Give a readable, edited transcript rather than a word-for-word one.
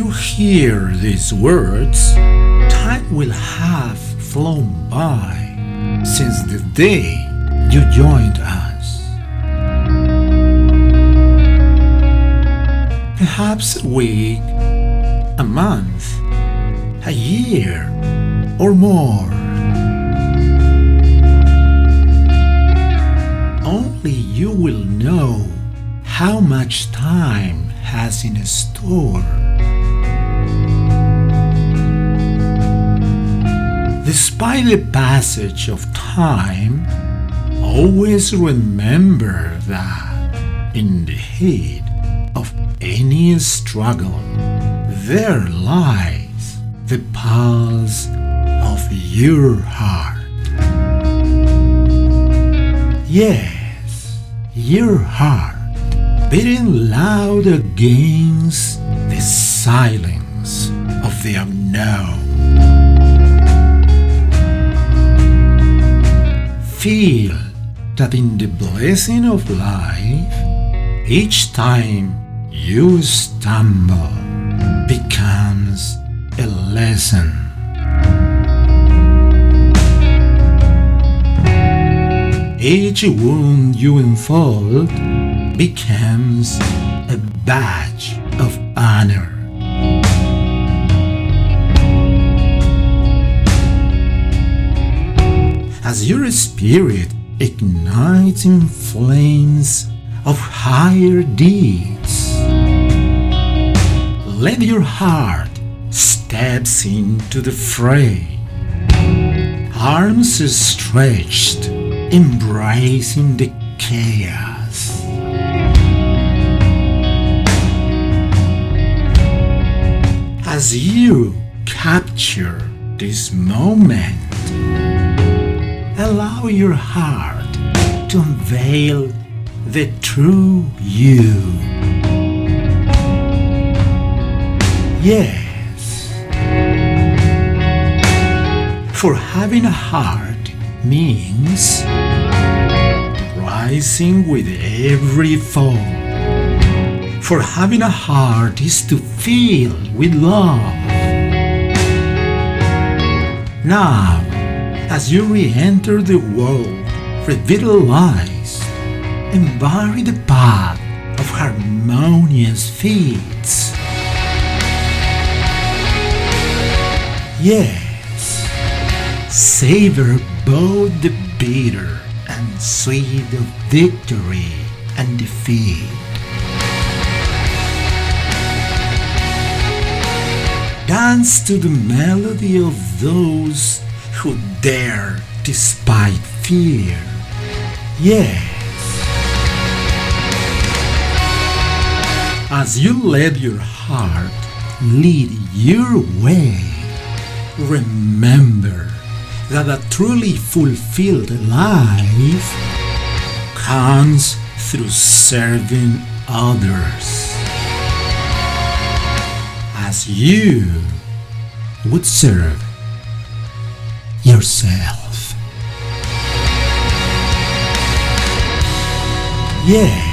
you hear these words, time will have flown by since the day you joined us. Perhaps a week, a month, a year, or more. Only you will know how much time has in store. Despite the passage of time, always remember that in the heat of any struggle, there lies the pulse of your heart. Yes, your heart, beating loud against the silence of the unknown. Feel that in the blessing of life, each time you stumble becomes a lesson. Each wound you unfold becomes a badge of honor. As your spirit ignites in flames of higher deeds, let your heart steps into the fray, arms stretched, embracing the chaos. As you capture this moment, allow your heart to unveil the true you. Yes, for having a heart means rising with every fall. For having a heart is to feel with love. Now, as you re-enter the world, revitalized, embody the path of harmonious feats. Yes, savor both the bitter and sweet of victory and defeat. Dance to the melody of those who dare despite fear. Yes. As you let your heart lead your way, remember that a truly fulfilled life comes through serving others as you would serve yourself. Yeah.